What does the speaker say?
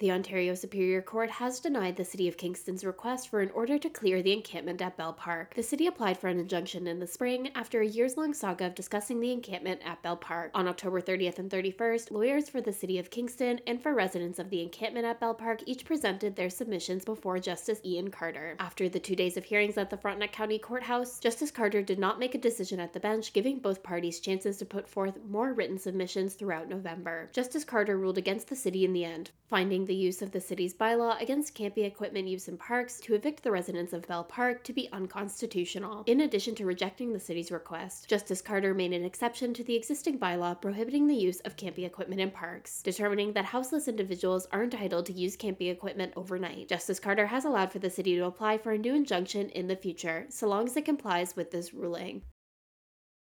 The Ontario Superior Court has denied the City of Kingston's request for an order to clear the encampment at Bell Park. The city applied for an injunction in the spring after a years-long saga of discussing the encampment at Bell Park. On October 30th and 31st, lawyers for the City of Kingston and for residents of the encampment at Bell Park each presented their submissions before Justice Ian Carter. After the 2 days of hearings at the Frontenac County Courthouse, Justice Carter did not make a decision at the bench, giving both parties chances to put forth more written submissions throughout November. Justice Carter ruled against the city in the end, finding the use of the city's bylaw against camping equipment use in parks to evict the residents of Bell Park to be unconstitutional. In addition to rejecting the city's request, Justice Carter made an exception to the existing bylaw prohibiting the use of camping equipment in parks, determining that houseless individuals are entitled to use camping equipment overnight. Justice Carter has allowed for the city to apply for a new injunction in the future, so long as it complies with this ruling.